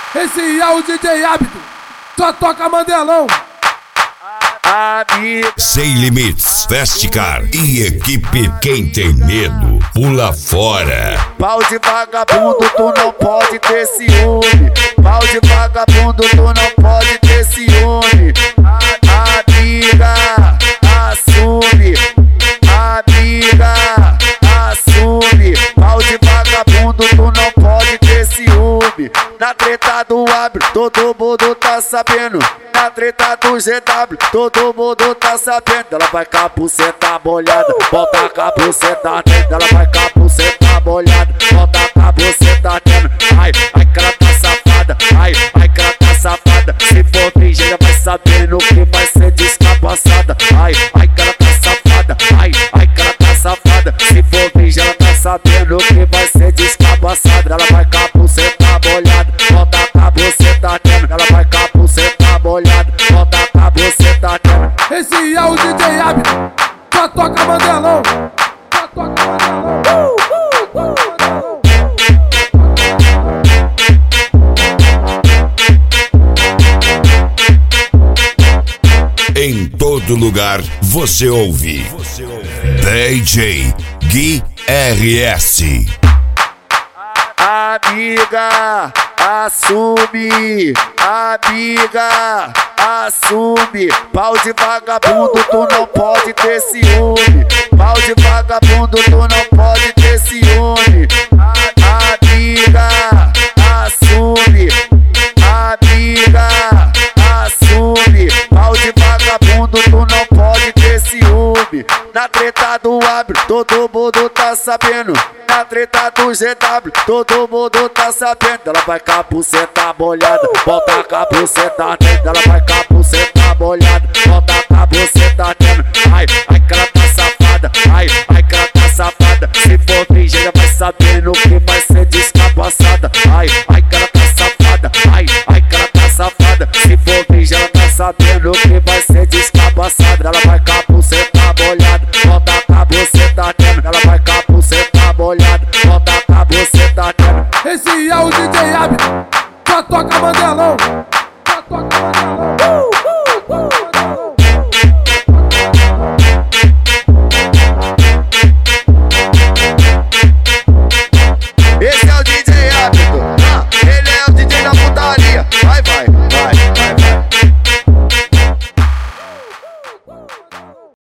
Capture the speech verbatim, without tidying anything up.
Esse é o D J Hábito, só toca Mandelão. Amiga. Sem Limites, Festicar e equipe Quem Tem Medo, pula fora. Pau de vagabundo, tu não pode ter ciúme. Pau de vagabundo, tu não pode ter ciúme. Amiga, assume. Amiga, assume. Pau de vagabundo, tu não pode ter ciúme. Na treta do Abre, todo mundo tá sabendo. Na treta do G W, todo mundo tá sabendo. Ela vai com a buceta molhada, volta com a buceta dentro. Ela vai com a buceta molhada, volta com a buceta dentro. Ai, ai que ela tá safada, ai, ai que ela tá safada. Se for virgem, vai sabendo que vai ser descabaçada. Ai, ai que ela tá safada, ai, ai que ela tá safada. Se for virgem, ela tá sabendo que vai ser descabaçada. Ela vai com a buceta molhada, volta com a buceta dentro. Ela vai com a buceta molhada, volta com a buceta dentro. Esse é o D J Hábito, só toca Mandelão. Só toca Mandelão. Uh, uh, uh. Em todo lugar você ouve D J Gui R S. Amiga, assume. Amiga, assume. Pau de vagabundo, tu não pode ter ciúme. Pau de vagabundo, tu não pode ter ciúme. Amiga, assume. Amiga, assume. Pau de vagabundo, tu não pode ter ciúme. Na treta do Abre, todo mundo tá sabendo. Na treta do G W, todo mundo tá sabendo. Ela vai com a buceta molhada, volta com a buceta dentro. Ela vai com a buceta molhada, volta com a buceta dentro. Ai, ai que ela tá safada, ai, ai que ela tá safada. Se for virgem, vai sabendo que vai ser descabaçada. Ai, ai que ela tá safada, ai, ai que ela tá safada. Se for virgem, ela tá sabendo que vai ser descabaçada. Ela vai com a buceta molhada, volta com a buceta dentro. Ela vai com a buceta molhada,